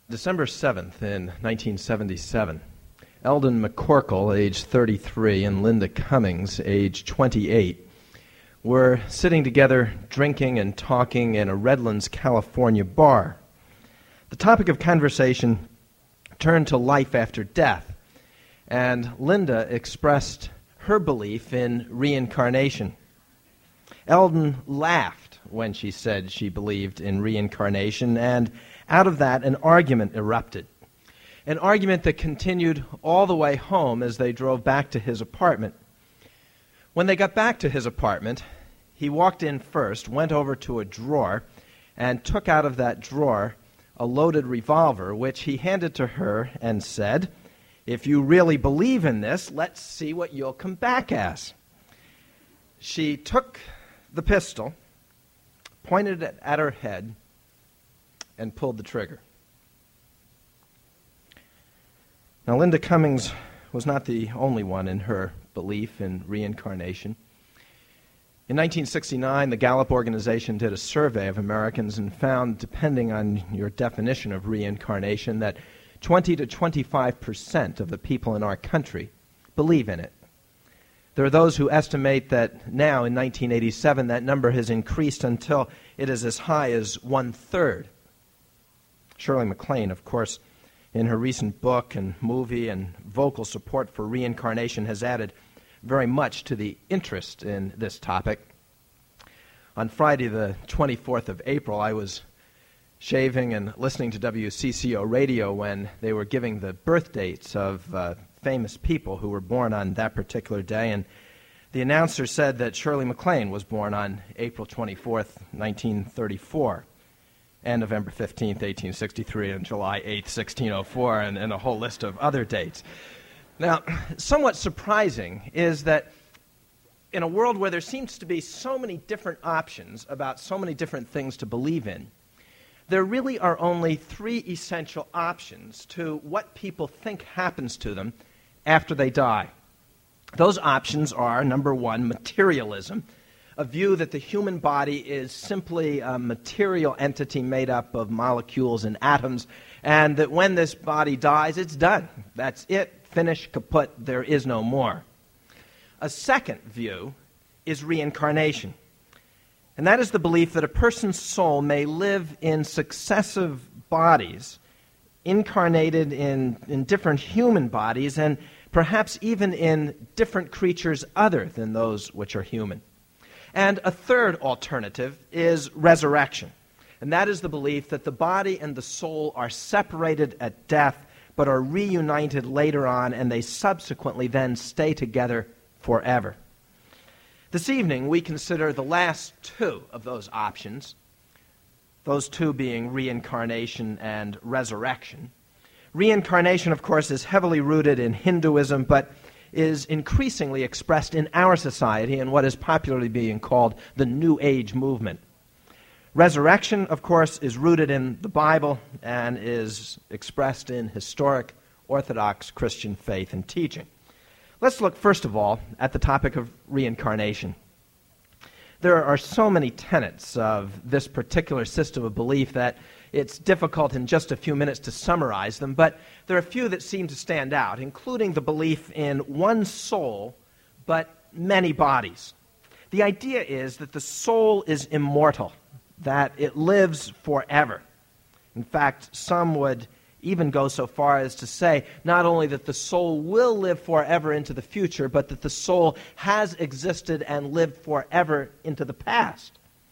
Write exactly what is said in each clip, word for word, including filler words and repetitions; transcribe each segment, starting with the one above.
December seventh in nineteen seventy-seven, Eldon McCorkle, age thirty-three, and Linda Cummings, age twenty-eight, were sitting together drinking and talking in a Redlands, California bar. The topic of conversation turned to life after death, and Linda expressed her belief in reincarnation. Eldon laughed when she said she believed in reincarnation, and out of that, an argument erupted. An argument that continued all the way home as they drove back to his apartment. When they got back to his apartment, he walked in first, went over to a drawer, and took out of that drawer a loaded revolver, which he handed to her and said, "If you really believe in this, let's see what you'll come back as." She took the pistol, pointed it at her head, and pulled the trigger. Now, Linda Cummings was not the only one in her belief in reincarnation. In nineteen sixty-nine, the Gallup organization did a survey of Americans and found, depending on your definition of reincarnation, that twenty to twenty-five percent of the people in our country believe in it. There are those who estimate that now, in nineteen eighty-seven, that number has increased until it is as high as one-third. Shirley MacLaine, of course, in her recent book and movie and vocal support for reincarnation, has added very much to the interest in this topic. On Friday, the twenty-fourth of April, I was shaving and listening to W C C O radio when they were giving the birth dates of uh, famous people who were born on that particular day, and the announcer said that Shirley MacLaine was born on April twenty-fourth, nineteen thirty-four, and November fifteenth, eighteen sixty-three, and July eighth, sixteen oh four, and, and a whole list of other dates. Now, somewhat surprising is that in a world where there seems to be so many different options about so many different things to believe in, there really are only three essential options to what people think happens to them after they die. Those options are, number one, materialism, a view that the human body is simply a material entity made up of molecules and atoms, and that when this body dies, it's done. That's it, finish, kaput, there is no more. A second view is reincarnation, and that is the belief that a person's soul may live in successive bodies, incarnated in, in different human bodies, and perhaps even in different creatures other than those which are human. And a third alternative is resurrection, and that is the belief that the body and the soul are separated at death, but are reunited later on, and they subsequently then stay together forever. This evening, we consider the last two of those options, those two being reincarnation and resurrection. Reincarnation, of course, is heavily rooted in Hinduism, but is increasingly expressed in our society in what is popularly being called the New Age movement. Resurrection, of course, is rooted in the Bible and is expressed in historic Orthodox Christian faith and teaching. Let's look, first of all, at the topic of reincarnation. There are so many tenets of this particular system of belief that it's difficult in just a few minutes to summarize them, but there are a few that seem to stand out, including the belief in one soul, but many bodies. The idea is that the soul is immortal, that it lives forever. In fact, some would even go so far as to say not only that the soul will live forever into the future, but that the soul has existed and lived forever into the past.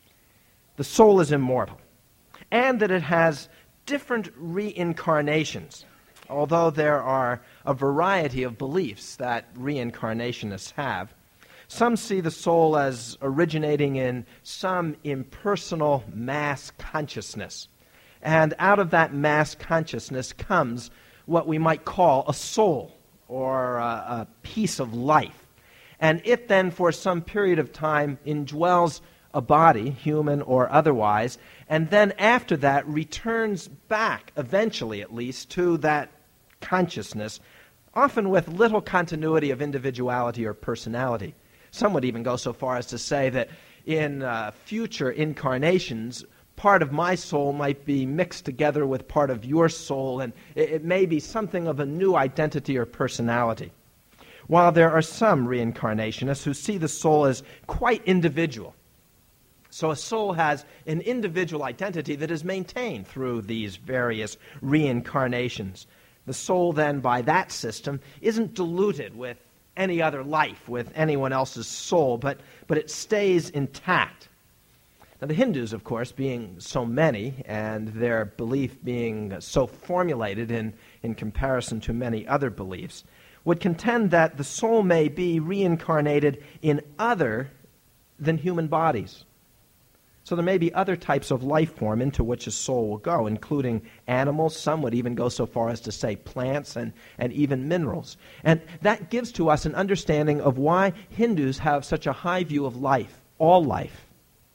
The soul is immortal, and that it has different reincarnations, although there are a variety of beliefs that reincarnationists have. Some see the soul as originating in some impersonal mass consciousness. And out of that mass consciousness comes what we might call a soul, or a, a piece of life. And it then, for some period of time, indwells a body, human or otherwise, and then after that returns back, eventually at least, to that consciousness, often with little continuity of individuality or personality. Some would even go so far as to say that in uh, future incarnations, part of my soul might be mixed together with part of your soul, and it, it may be something of a new identity or personality. While there are some reincarnationists who see the soul as quite individual. So a soul has an individual identity that is maintained through these various reincarnations. The soul then, by that system, isn't diluted with any other life, with anyone else's soul, but, but it stays intact. Now the Hindus, of course, being so many, and their belief being so formulated in, in comparison to many other beliefs, would contend that the soul may be reincarnated in other than human bodies. So there may be other types of life form into which a soul will go, including animals. Some would even go so far as to say plants and, and even minerals. And that gives to us an understanding of why Hindus have such a high view of life, all life.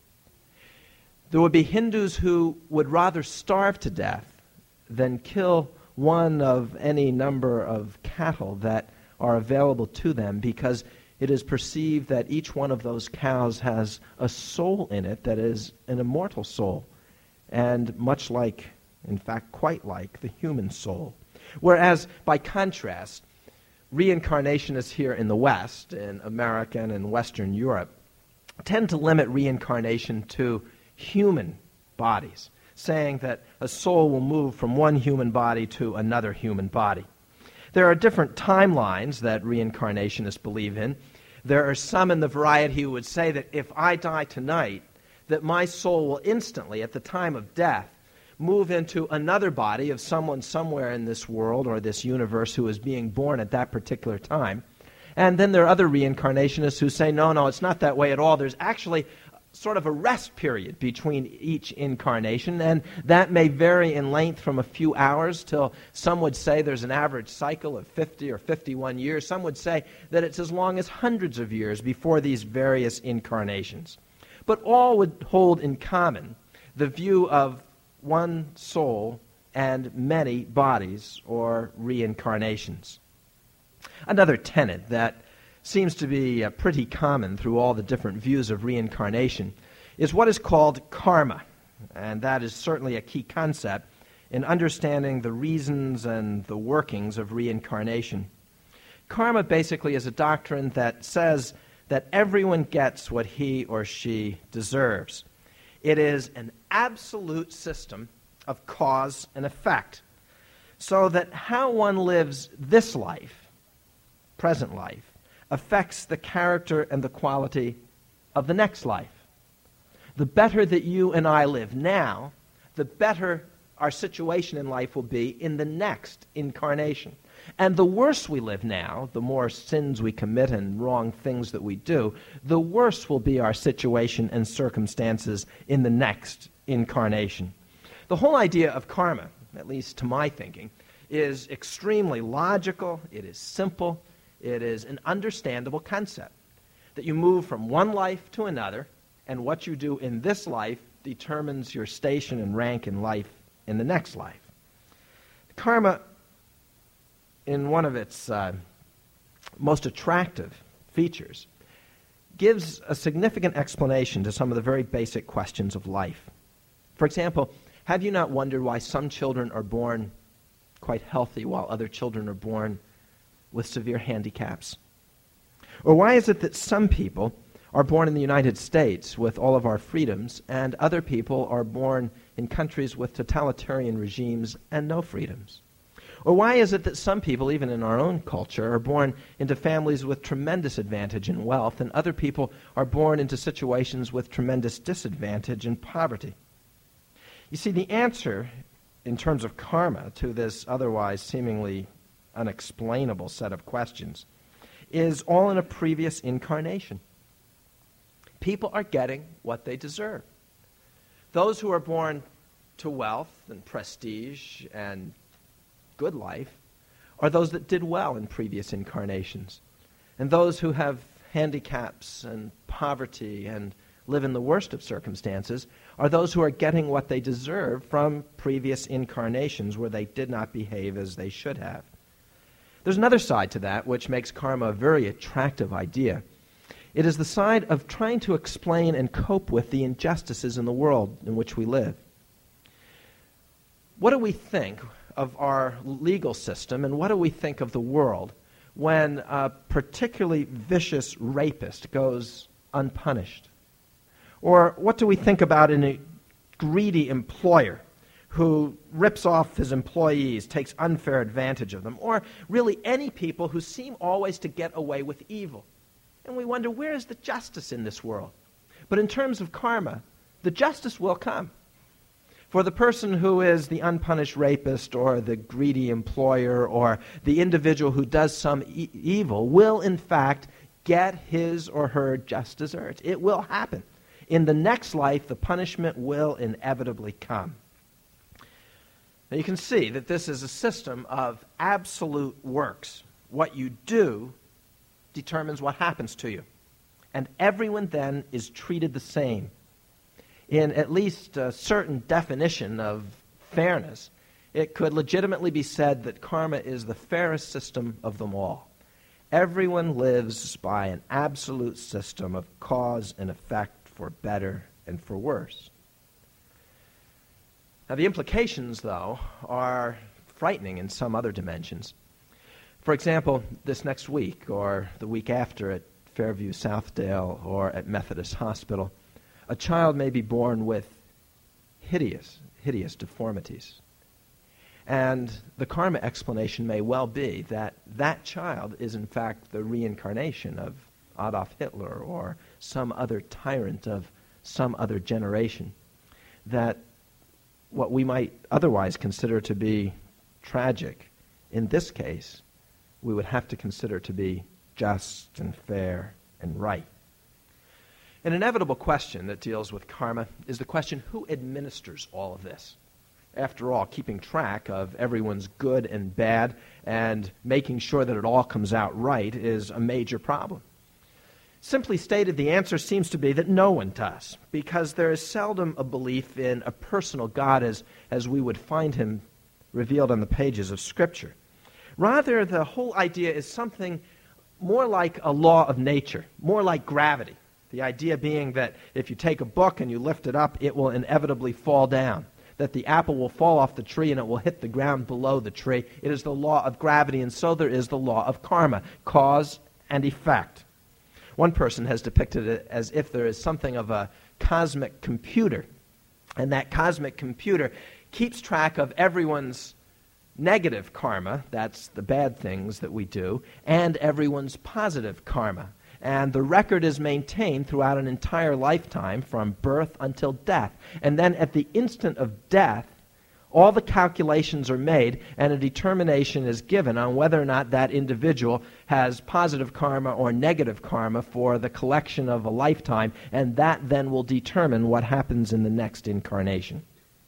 There would be Hindus who would rather starve to death than kill one of any number of cattle that are available to them, because it is perceived that each one of those cows has a soul in it that is an immortal soul, and much like, in fact, quite like the human soul. Whereas, by contrast, reincarnationists here in the West, in America and in Western Europe, tend to limit reincarnation to human bodies, saying that a soul will move from one human body to another human body. There are different timelines that reincarnationists believe in. There are some in the variety who would say that if I die tonight, that my soul will instantly, at the time of death, move into another body of someone somewhere in this world or this universe who is being born at that particular time. And then there are other reincarnationists who say, no, no, it's not that way at all. There's actually sort of a rest period between each incarnation, and that may vary in length from a few hours till some would say there's an average cycle of fifty or fifty-one years. Some would say that it's as long as hundreds of years before these various incarnations. But all would hold in common the view of one soul and many bodies or reincarnations. Another tenet that seems to be uh, pretty common through all the different views of reincarnation is what is called karma. And that is certainly a key concept in understanding the reasons and the workings of reincarnation. Karma basically is a doctrine that says that everyone gets what he or she deserves. It is an absolute system of cause and effect, so that how one lives this life, present life, affects the character and the quality of the next life. The better that you and I live now, the better our situation in life will be in the next incarnation. And the worse we live now, the more sins we commit and wrong things that we do, the worse will be our situation and circumstances in the next incarnation. The whole idea of karma, at least to my thinking, is extremely logical, it is simple, it is an understandable concept, that you move from one life to another, and what you do in this life determines your station and rank in life in the next life. Karma, in one of its uh, most attractive features, gives a significant explanation to some of the very basic questions of life. For example, have you not wondered why some children are born quite healthy while other children are born with severe handicaps? Or why is it that some people are born in the United States with all of our freedoms, and other people are born in countries with totalitarian regimes and no freedoms? Or why is it that some people, even in our own culture, are born into families with tremendous advantage and wealth, and other people are born into situations with tremendous disadvantage and poverty? You see, the answer, in terms of karma, to this otherwise seemingly unexplainable set of questions is all in a previous incarnation. People are getting what they deserve. Those who are born to wealth and prestige and good life are those that did well in previous incarnations. And those who have handicaps and poverty and live in the worst of circumstances are those who are getting what they deserve from previous incarnations where they did not behave as they should have. There's another side to that which makes karma a very attractive idea. It is the side of trying to explain and cope with the injustices in the world in which we live. What do we think of our legal system, and what do we think of the world when a particularly vicious rapist goes unpunished? Or what do we think about a greedy employer who rips off his employees, takes unfair advantage of them, or really any people who seem always to get away with evil? And we wonder, where is the justice in this world? But in terms of karma, the justice will come. For the person who is the unpunished rapist or the greedy employer or the individual who does some e- evil will, in fact, get his or her just desserts. It will happen. In the next life, the punishment will inevitably come. Now you can see that this is a system of absolute works. What you do determines what happens to you. And everyone then is treated the same. In at least a certain definition of fairness, it could legitimately be said that karma is the fairest system of them all. Everyone lives by an absolute system of cause and effect for better and for worse. Now, the implications, though, are frightening in some other dimensions. For example, this next week or the week after at Fairview Southdale or at Methodist Hospital, a child may be born with hideous, hideous deformities. And the karma explanation may well be that that child is in fact the reincarnation of Adolf Hitler or some other tyrant of some other generation. That what we might otherwise consider to be tragic, in this case, we would have to consider to be just and fair and right. An inevitable question that deals with karma is the question, who administers all of this? After all, keeping track of everyone's good and bad and making sure that it all comes out right is a major problem. Simply stated, the answer seems to be that no one does, because there is seldom a belief in a personal God as, as we would find him revealed on the pages of Scripture. Rather, the whole idea is something more like a law of nature, more like gravity. The idea being that if you take a book and you lift it up, it will inevitably fall down. That the apple will fall off the tree and it will hit the ground below the tree. It is the law of gravity, and so there is the law of karma, cause and effect. One person has depicted it as if there is something of a cosmic computer, and that cosmic computer keeps track of everyone's negative karma, that's the bad things that we do, and everyone's positive karma. And the record is maintained throughout an entire lifetime from birth until death. And then at the instant of death, all the calculations are made and a determination is given on whether or not that individual has positive karma or negative karma for the collection of a lifetime, and that then will determine what happens in the next incarnation.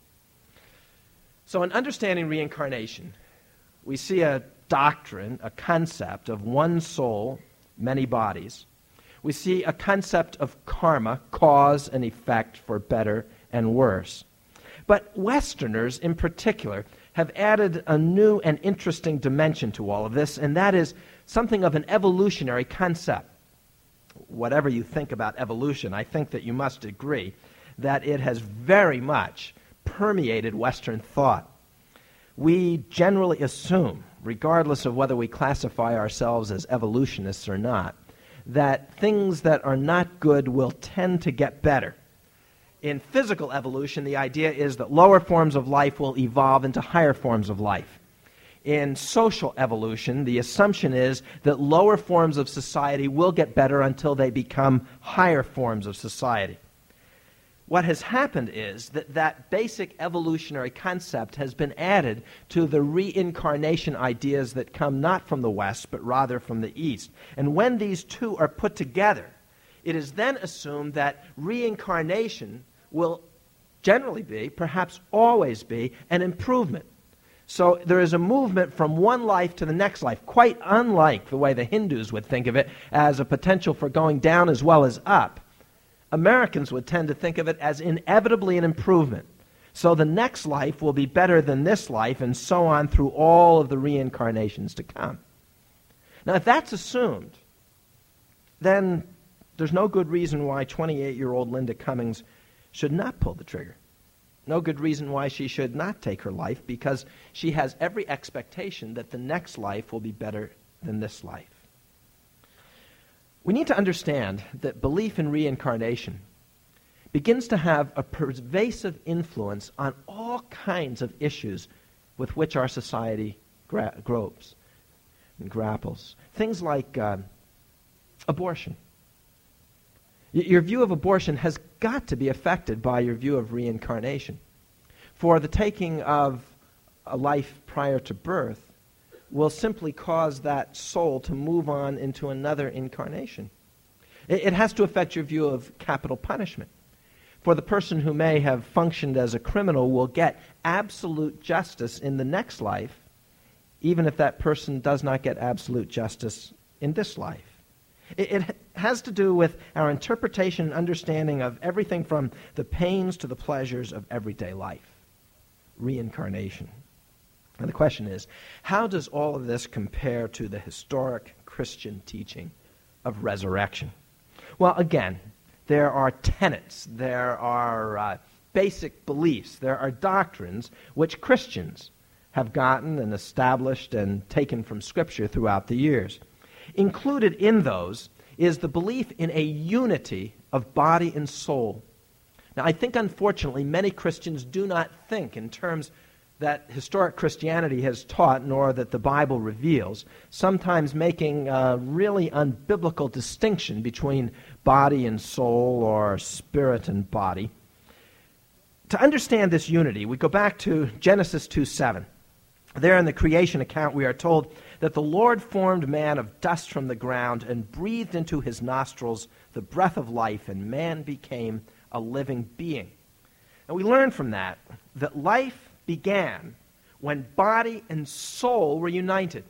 So in understanding reincarnation, we see a doctrine, a concept of one soul, many bodies. We see a concept of karma, cause and effect for better and worse. But Westerners in particular have added a new and interesting dimension to all of this, and that is something of an evolutionary concept. Whatever you think about evolution, I think that you must agree that it has very much permeated Western thought. We generally assume, regardless of whether we classify ourselves as evolutionists or not, that things that are not good will tend to get better. In physical evolution, the idea is that lower forms of life will evolve into higher forms of life. In social evolution, the assumption is that lower forms of society will get better until they become higher forms of society. What has happened is that that basic evolutionary concept has been added to the reincarnation ideas that come not from the West, but rather from the East. And when these two are put together, it is then assumed that reincarnation will generally be, perhaps always be, an improvement. So there is a movement from one life to the next life, quite unlike the way the Hindus would think of it as a potential for going down as well as up. Americans would tend to think of it as inevitably an improvement. So the next life will be better than this life, and so on through all of the reincarnations to come. Now, if that's assumed, then there's no good reason why twenty-eight-year-old Linda Cummings should not pull the trigger. No good reason why she should not take her life, because she has every expectation that the next life will be better than this life. We need to understand that belief in reincarnation begins to have a pervasive influence on all kinds of issues with which our society gra- gropes and grapples. Things like uh, abortion. Y- your view of abortion has got to be affected by your view of reincarnation. For the taking of a life prior to birth will simply cause that soul to move on into another incarnation. It, it has to affect your view of capital punishment. For the person who may have functioned as a criminal will get absolute justice in the next life, even if that person does not get absolute justice in this life. It, it has to do with our interpretation and understanding of everything from the pains to the pleasures of everyday life. Reincarnation. And the question is, how does all of this compare to the historic Christian teaching of resurrection? Well, again, there are tenets, there are uh, basic beliefs, there are doctrines which Christians have gotten and established and taken from Scripture throughout the years. Included in those is the belief in a unity of body and soul. Now, I think, unfortunately, many Christians do not think in terms that historic Christianity has taught, nor that the Bible reveals, sometimes making a really unbiblical distinction between body and soul or spirit and body. To understand this unity, we go back to Genesis two seven. There in the creation account we are told that the Lord formed man of dust from the ground and breathed into his nostrils the breath of life, and man became a living being. And we learn from that that life began when body and soul were united.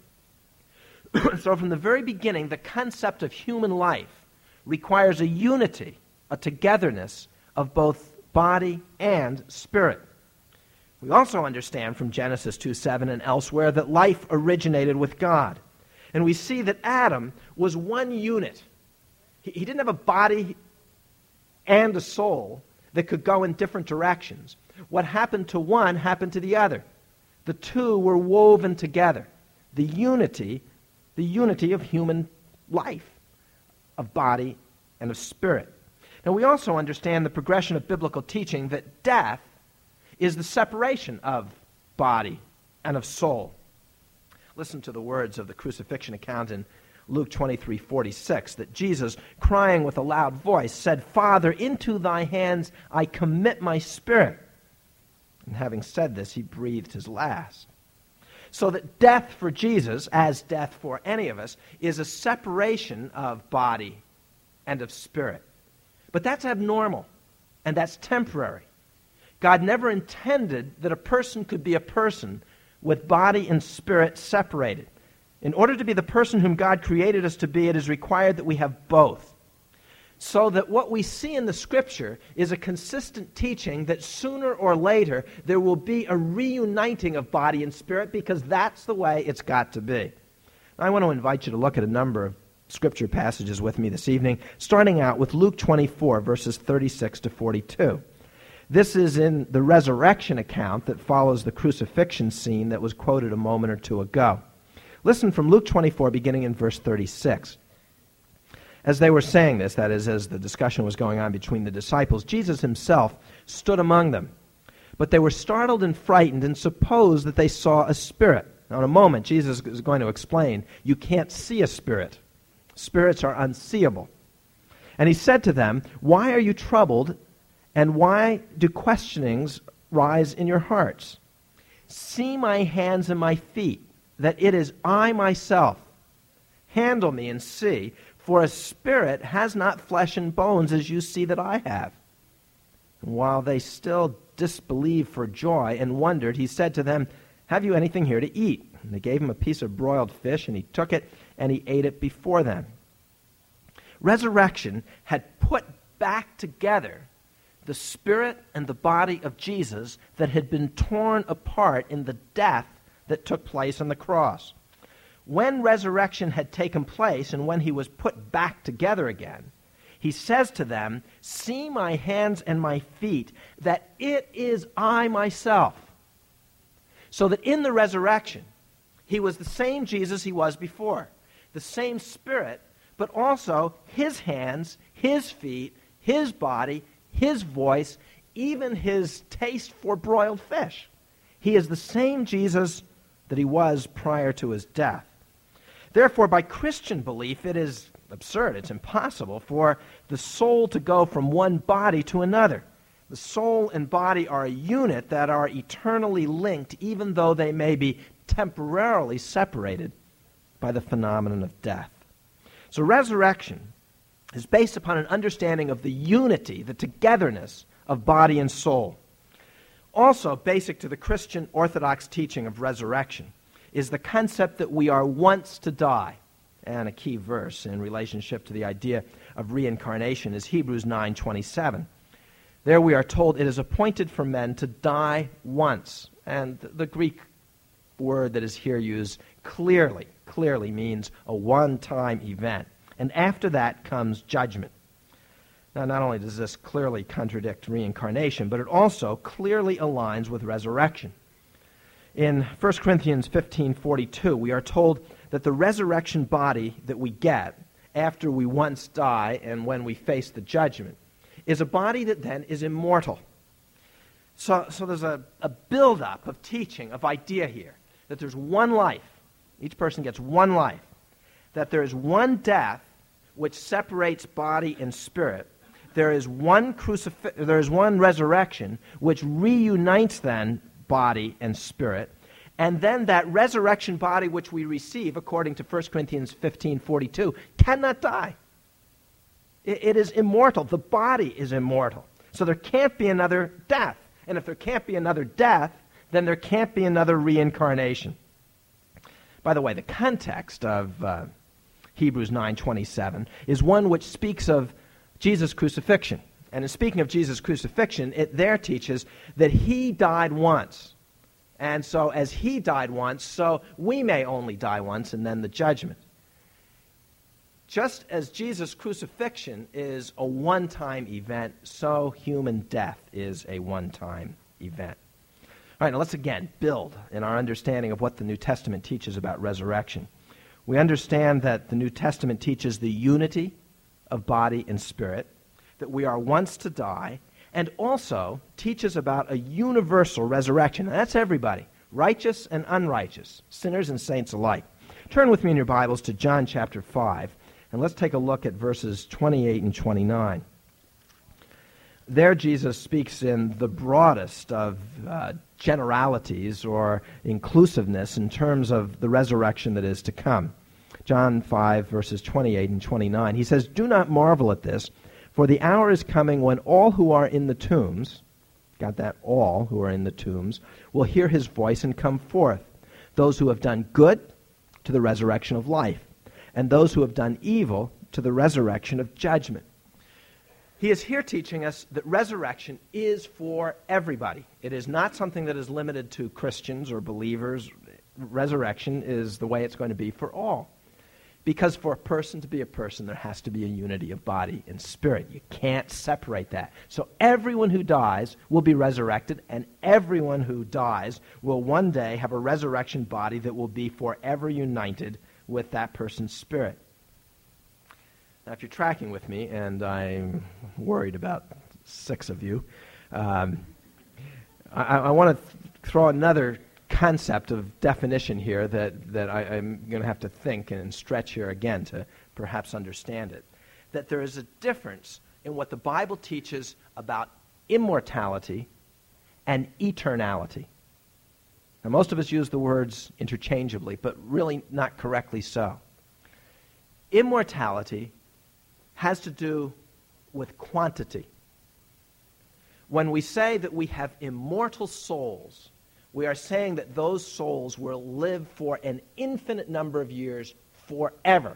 So from the very beginning, the concept of human life requires a unity, a togetherness of both body and spirit. We also understand from Genesis two seven and elsewhere that life originated with God. And we see that Adam was one unit. He, he didn't have a body and a soul that could go in different directions. What happened to one happened to the other. The two were woven together. The unity, the unity of human life, of body and of spirit. Now we also understand the progression of biblical teaching that death is the separation of body and of soul. Listen to the words of the crucifixion account in Luke twenty-three forty-six, that Jesus, crying with a loud voice, said, "Father, into thy hands I commit my spirit." And having said this, he breathed his last. So that death for Jesus, as death for any of us, is a separation of body and of spirit. But that's abnormal, and that's temporary. God never intended that a person could be a person with body and spirit separated. In order to be the person whom God created us to be, it is required that we have both. So that what we see in the Scripture is a consistent teaching that sooner or later there will be a reuniting of body and spirit, because that's the way it's got to be. I want to invite you to look at a number of Scripture passages with me this evening, starting out with Luke twenty-four, verses thirty-six to forty-two. This is in the resurrection account that follows the crucifixion scene that was quoted a moment or two ago. Listen from Luke twenty-four, beginning in verse thirty-six. As they were saying this, that is, as the discussion was going on between the disciples, Jesus himself stood among them. But they were startled and frightened and supposed that they saw a spirit. Now, in a moment, Jesus is going to explain, you can't see a spirit. Spirits are unseeable. And he said to them, "Why are you troubled, and why do questionings rise in your hearts? See my hands and my feet, that it is I myself. Handle me and see, for a spirit has not flesh and bones as you see that I have." And while they still disbelieved for joy and wondered, he said to them, "Have you anything here to eat?" And they gave him a piece of broiled fish, and he took it, and he ate it before them. Resurrection had put back together the spirit and the body of Jesus that had been torn apart in the death that took place on the cross. When resurrection had taken place and when he was put back together again, he says to them, "See my hands and my feet, that it is I myself." So that in the resurrection, he was the same Jesus he was before, the same Spirit, but also his hands, his feet, his body, his voice, even his taste for broiled fish. He is the same Jesus that he was prior to his death. Therefore, by Christian belief, it is absurd, it's impossible for the soul to go from one body to another. The soul and body are a unit that are eternally linked, even though they may be temporarily separated by the phenomenon of death. So resurrection is based upon an understanding of the unity, the togetherness of body and soul. Also, basic to the Christian Orthodox teaching of resurrection is the concept that we are once to die. And a key verse in relationship to the idea of reincarnation is Hebrews nine twenty-seven. There we are told it is appointed for men to die once. And the Greek word that is here used clearly, clearly means a one-time event. And after that comes judgment. Now, not only does this clearly contradict reincarnation, but it also clearly aligns with resurrection. In First Corinthians fifteen forty-two, we are told that the resurrection body that we get after we once die and when we face the judgment is a body that then is immortal. So, so there's a, a buildup of teaching, of idea here, that there's one life. Each person gets one life. That there is one death which separates body and spirit. There is one crucif- there is one resurrection which reunites then body and spirit. And then that resurrection body which we receive, according to First Corinthians fifteen forty-two, cannot die. It, it is immortal. The body is immortal. So there can't be another death. And if there can't be another death, then there can't be another reincarnation. By the way, the context of uh, Hebrews nine twenty-seven is one which speaks of Jesus' crucifixion. And in speaking of Jesus' crucifixion, it there teaches that he died once. And so as he died once, so we may only die once, and then the judgment. Just as Jesus' crucifixion is a one-time event, so human death is a one-time event. All right, now let's again build in our understanding of what the New Testament teaches about resurrection. We understand that the New Testament teaches the unity of body and spirit, that we are once to die, and also teaches about a universal resurrection. And that's everybody, righteous and unrighteous, sinners and saints alike. Turn with me in your Bibles to John chapter five, and let's take a look at verses twenty-eight and twenty-nine. There Jesus speaks in the broadest of uh, generalities or inclusiveness in terms of the resurrection that is to come. John five, verses twenty-eight and twenty-nine. He says, "Do not marvel at this, for the hour is coming when all who are in the tombs," got that, all who are in the tombs, "will hear his voice and come forth. Those who have done good to the resurrection of life, and those who have done evil to the resurrection of judgment." He is here teaching us that resurrection is for everybody. It is not something that is limited to Christians or believers. Resurrection is the way it's going to be for all. Because for a person to be a person, there has to be a unity of body and spirit. You can't separate that. So everyone who dies will be resurrected, and everyone who dies will one day have a resurrection body that will be forever united with that person's spirit. Now, if you're tracking with me, and I'm worried about six of you, um, I, I want to th- throw another concept of definition here that, that I, I'm going to have to think and stretch here again to perhaps understand it. That there is a difference in what the Bible teaches about immortality and eternality. Now, most of us use the words interchangeably, but really not correctly so. Immortality has to do with quantity. When we say that we have immortal souls, we are saying that those souls will live for an infinite number of years forever.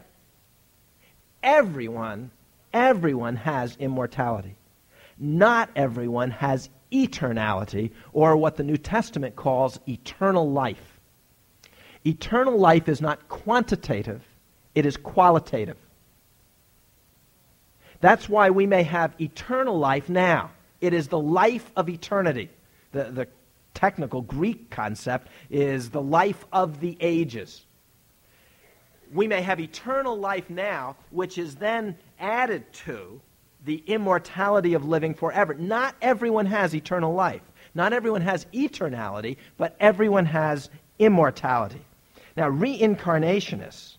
Everyone, everyone has immortality. Not everyone has eternality, or what the New Testament calls eternal life. Eternal life is not quantitative, it is qualitative. That's why we may have eternal life now. It is the life of eternity. The, the technical Greek concept is the life of the ages. We may have eternal life now, which is then added to the immortality of living forever. Not everyone has eternal life. Not everyone has eternality, but everyone has immortality. Now, reincarnationists,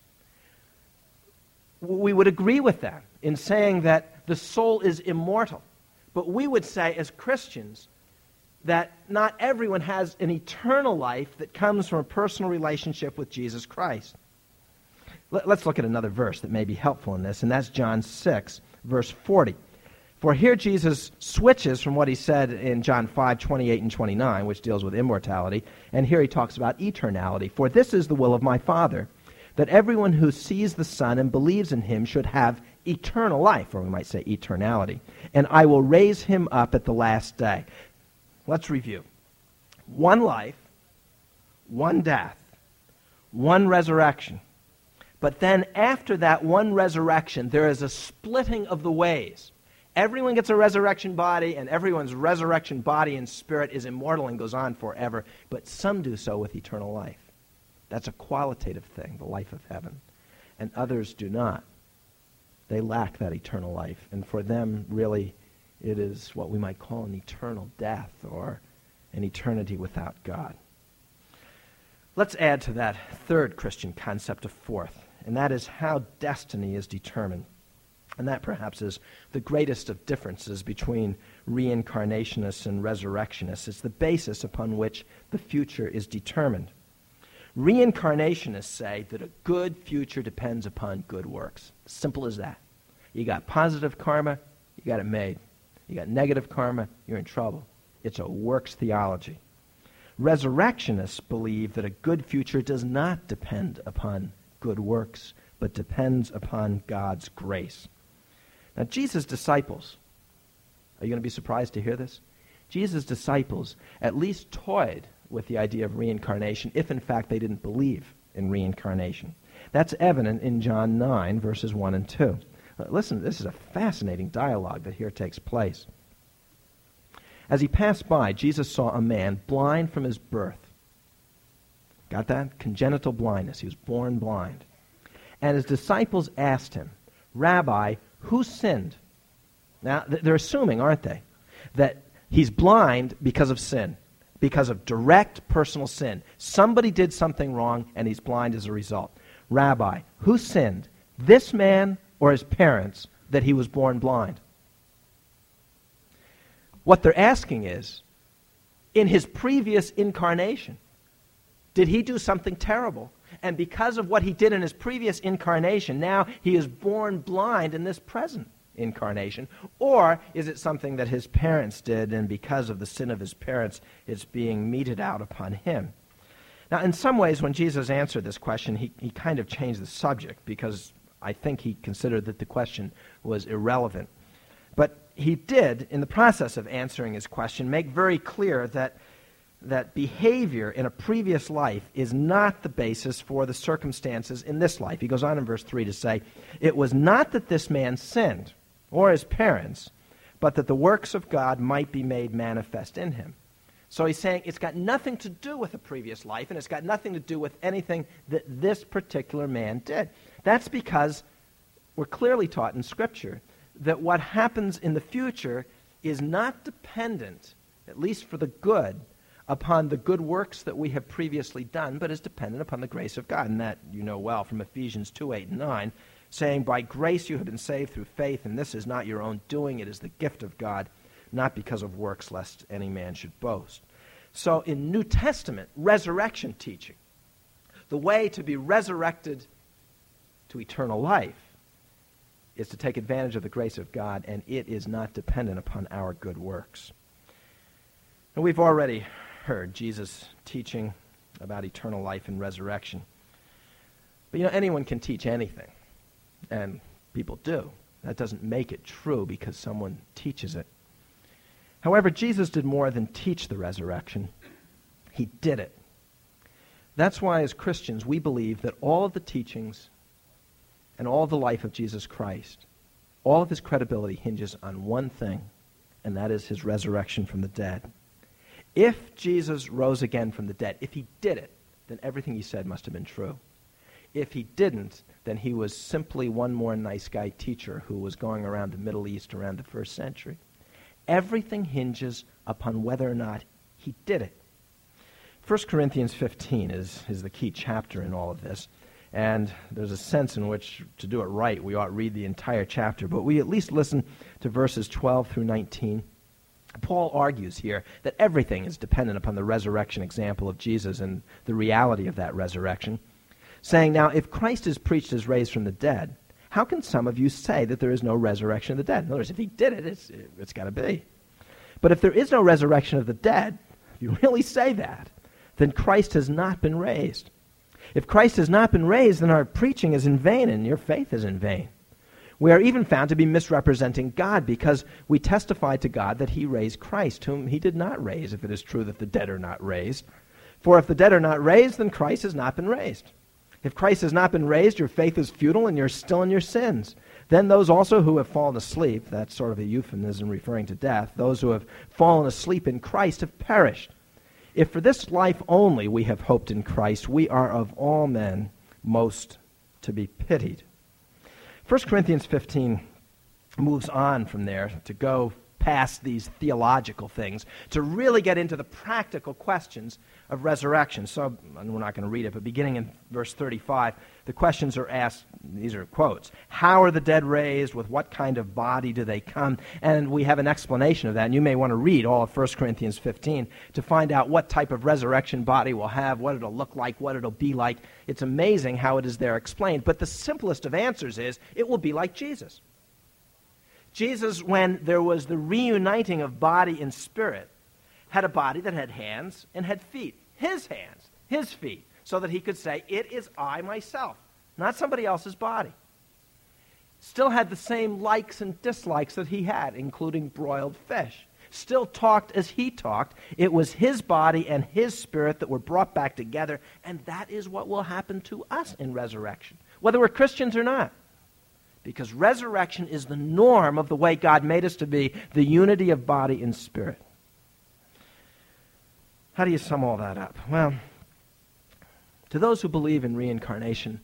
we would agree with them in saying that the soul is immortal. But we would say, as Christians, that not everyone has an eternal life that comes from a personal relationship with Jesus Christ. Let's look at another verse that may be helpful in this, and that's John six, verse forty. For here Jesus switches from what he said in John five, twenty-eight and twenty-nine, which deals with immortality, and here he talks about eternality. For this is the will of my Father, that everyone who sees the Son and believes in him should have eternal life, or we might say eternality, and I will raise him up at the last day. Let's review. One life, one death, one resurrection. But then after that one resurrection, there is a splitting of the ways. Everyone gets a resurrection body, and everyone's resurrection body and spirit is immortal and goes on forever, but some do so with eternal life. That's a qualitative thing, the life of heaven. And others do not. They lack that eternal life, and for them, really, it is what we might call an eternal death or an eternity without God. Let's add to that third Christian concept a fourth, and that is how destiny is determined. And that perhaps is the greatest of differences between reincarnationists and resurrectionists. It's the basis upon which the future is determined. Reincarnationists say that a good future depends upon good works. Simple as that. You got positive karma, you got it made. You got negative karma, you're in trouble. It's a works theology. Resurrectionists believe that a good future does not depend upon good works, but depends upon God's grace. Now, Jesus' disciples, are you going to be surprised to hear this? Jesus' disciples at least toyed with the idea of reincarnation, if in fact they didn't believe in reincarnation. That's evident in John nine, verses one and two. Listen, this is a fascinating dialogue that here takes place. As he passed by, Jesus saw a man blind from his birth. Got that? Congenital blindness. He was born blind. And his disciples asked him, Rabbi, who sinned? Now, they're assuming, aren't they, that he's blind because of sin, because of direct personal sin. Somebody did something wrong, and he's blind as a result. Rabbi, who sinned, this man or his parents, that he was born blind? What they're asking is, in his previous incarnation, did he do something terrible? And because of what he did in his previous incarnation, now he is born blind in this present incarnation? Or is it something that his parents did, and because of the sin of his parents, it's being meted out upon him? Now, in some ways, when Jesus answered this question, he, he kind of changed the subject, because I think he considered that the question was irrelevant. But he did, in the process of answering his question, make very clear that that behavior in a previous life is not the basis for the circumstances in this life. He goes on in verse three to say, it was not that this man sinned, or his parents, but that the works of God might be made manifest in him. So he's saying it's got nothing to do with a previous life, and it's got nothing to do with anything that this particular man did. That's because we're clearly taught in Scripture that what happens in the future is not dependent, at least for the good, upon the good works that we have previously done, but is dependent upon the grace of God. And that you know well from Ephesians two, eight, and nine, saying, by grace you have been saved through faith, and this is not your own doing, it is the gift of God, not because of works, lest any man should boast. So in New Testament resurrection teaching, the way to be resurrected to eternal life is to take advantage of the grace of God, and it is not dependent upon our good works. And we've already heard Jesus teaching about eternal life and resurrection. But you know, anyone can teach anything, and people do. That doesn't make it true because someone teaches it. However, Jesus did more than teach the resurrection. He did it. That's why as Christians we believe that all of the teachings and all of the life of Jesus Christ, All of his credibility hinges on one thing, and that is his resurrection from the dead. If Jesus rose again from the dead, if he did it, then everything he said must have been true. If he didn't, then he was simply one more nice guy teacher who was going around the Middle East around the first century. Everything hinges upon whether or not he did it. First Corinthians fifteen is, is the key chapter in all of this. And there's a sense in which, to do it right, we ought to read the entire chapter. But we at least listen to verses twelve through nineteen. Paul argues here that everything is dependent upon the resurrection example of Jesus and the reality of that resurrection, saying, now, if Christ is preached as raised from the dead, how can some of you say that there is no resurrection of the dead? In other words, if he did it, it's, it's got to be. But if there is no resurrection of the dead, if you really say that, then Christ has not been raised. If Christ has not been raised, then our preaching is in vain and your faith is in vain. We are even found to be misrepresenting God because we testify to God that he raised Christ, whom he did not raise, if it is true that the dead are not raised. For if the dead are not raised, then Christ has not been raised. If Christ has not been raised, your faith is futile and you're still in your sins. Then those also who have fallen asleep, that's sort of a euphemism referring to death, those who have fallen asleep in Christ have perished. If for this life only we have hoped in Christ, we are of all men most to be pitied. First Corinthians fifteen moves on from there to go past these theological things to really get into the practical questions of resurrection. So, and we're not going to read it, but beginning in verse thirty-five, the questions are asked, these are quotes, how are the dead raised? With what kind of body do they come? And we have an explanation of that, and you may want to read all of First Corinthians fifteen to find out what type of resurrection body we'll have, what it'll look like, what it'll be like. It's amazing how it is there explained, but the simplest of answers is, it will be like Jesus. Jesus, when there was the reuniting of body and spirit, had a body that had hands and had feet. His hands, his feet, so that he could say, it is I myself, not somebody else's body. Still had the same likes and dislikes that he had, including broiled fish. Still talked as he talked. It was his body and his spirit that were brought back together, and that is what will happen to us in resurrection, whether we're Christians or not. Because resurrection is the norm of the way God made us to be, the unity of body and spirit. How do you sum all that up? Well, to those who believe in reincarnation,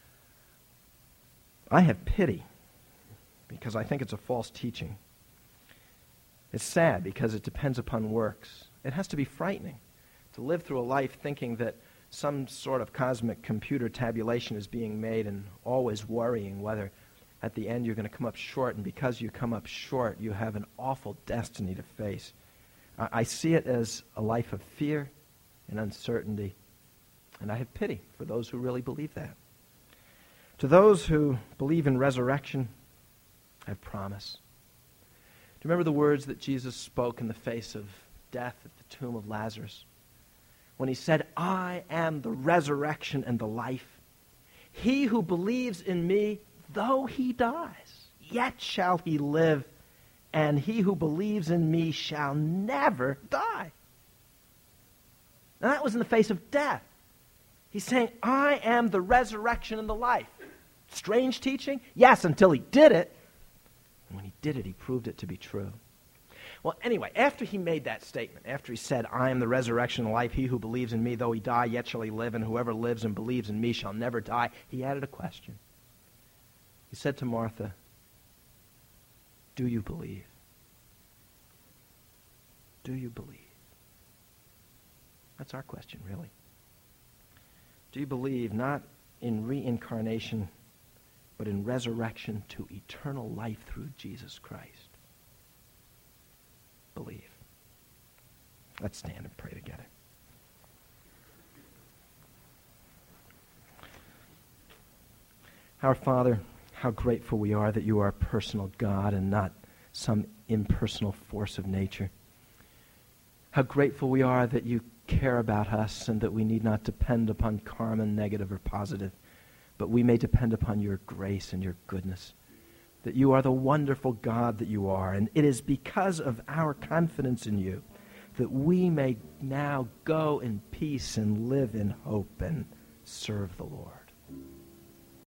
I have pity because I think it's a false teaching. It's sad because it depends upon works. It has to be frightening to live through a life thinking that some sort of cosmic computer tabulation is being made and always worrying whether at the end you're going to come up short, and because you come up short, you have an awful destiny to face. I, I see it as a life of fear and uncertainty, and I have pity for those who really believe that. To those who believe in resurrection, I have promise. Do you remember the words that Jesus spoke in the face of death at the tomb of Lazarus? When he said, I am the resurrection and the life. He who believes in me, though he dies, yet shall he live, and he who believes in me shall never die. Now that was in the face of death. He's saying, I am the resurrection and the life. Strange teaching? Yes, until he did it. And when he did it, he proved it to be true. Well, anyway, after he made that statement, after he said, I am the resurrection and life, he who believes in me, though he die, yet shall he live, and whoever lives and believes in me shall never die, he added a question. He said to Martha, do you believe? Do you believe? That's our question, really. Do you believe not in reincarnation, but in resurrection to eternal life through Jesus Christ? Believe. Let's stand and pray together. Our Father, how grateful we are that you are a personal God and not some impersonal force of nature. How grateful we are that you care about us and that we need not depend upon karma, negative or positive, but we may depend upon your grace and your goodness. That you are the wonderful God that you are, and it is because of our confidence in you that we may now go in peace and live in hope and serve the Lord.